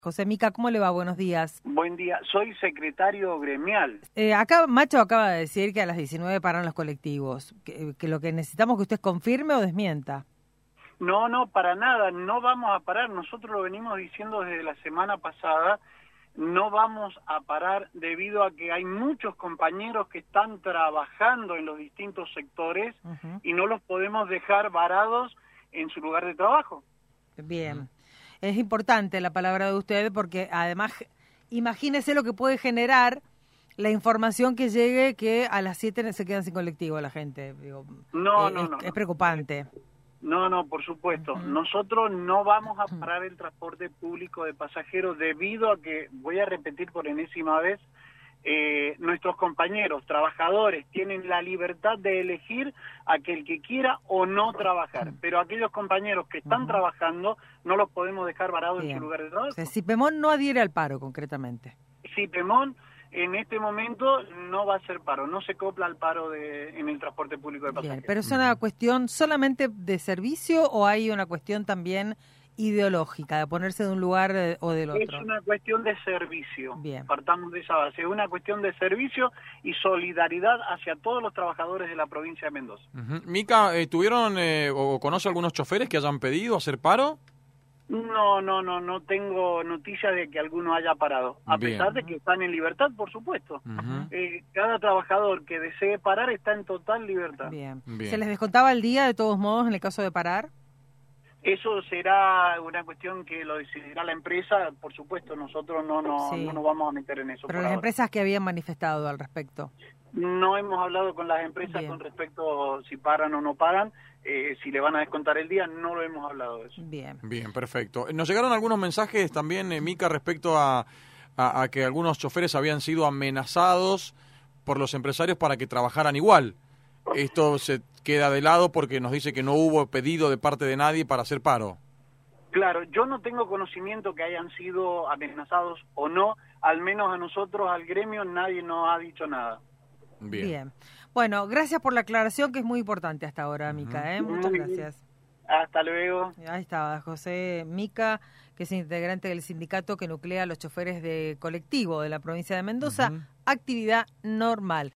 José Mica, ¿cómo le va? Buenos días. Buen día, soy secretario gremial. Acá Macho acaba de decir que a las 19 paran los colectivos, que lo que necesitamos que usted confirme o desmienta. No, para nada, no vamos a parar. Nosotros lo venimos diciendo desde la semana pasada, no vamos a parar debido a que hay muchos compañeros que están trabajando en los distintos sectores y no los podemos dejar varados en su lugar de trabajo. Bien. Es importante la palabra de usted porque además imagínese lo que puede generar la información que llegue que a las 7 se quedan sin colectivo la gente. Digo, es preocupante. No, por supuesto. Nosotros no vamos a parar el transporte público de pasajeros debido a que, voy a repetir por enésima vez, nuestros compañeros trabajadores tienen la libertad de elegir aquel que quiera o no trabajar, pero aquellos compañeros que están trabajando no los podemos dejar varados en su lugar de trabajo. O sea, Cipemón no adhiere al paro concretamente. Cipemón en este momento no va a ser paro, no se copla al paro en el transporte público de pasajeros. Bien, ¿pero es una cuestión solamente de servicio o hay una cuestión también ideológica, de ponerse de un lugar o del otro? Es una cuestión de servicio. Bien. Partamos de esa base. Es una cuestión de servicio y solidaridad hacia todos los trabajadores de la provincia de Mendoza. Mica, ¿tuvieron o conoce algunos choferes que hayan pedido hacer paro? No tengo noticia de que alguno haya parado, a pesar de que están en libertad, por supuesto. Cada trabajador que desee parar está en total libertad. Bien. ¿Se les descontaba el día de todos modos en el caso de parar? Eso será una cuestión que lo decidirá la empresa, por supuesto, nosotros no nos vamos a meter en eso. Pero las empresas que habían manifestado al respecto. No hemos hablado con las empresas con respecto a si paran o no paran, si le van a descontar el día, no lo hemos hablado de eso. Bien, perfecto. Nos llegaron algunos mensajes también, Mica, respecto a que algunos choferes habían sido amenazados por los empresarios para que trabajaran igual. Esto se queda de lado porque nos dice que no hubo pedido de parte de nadie para hacer paro. Claro, yo no tengo conocimiento que hayan sido amenazados o no, al menos a nosotros, al gremio, nadie nos ha dicho nada. Bien. Bueno, gracias por la aclaración que es muy importante hasta ahora, Mica. Muchas gracias. Hasta luego. Ahí estaba José Mica, que es integrante del sindicato que nuclea a los choferes de colectivo de la provincia de Mendoza. Actividad normal.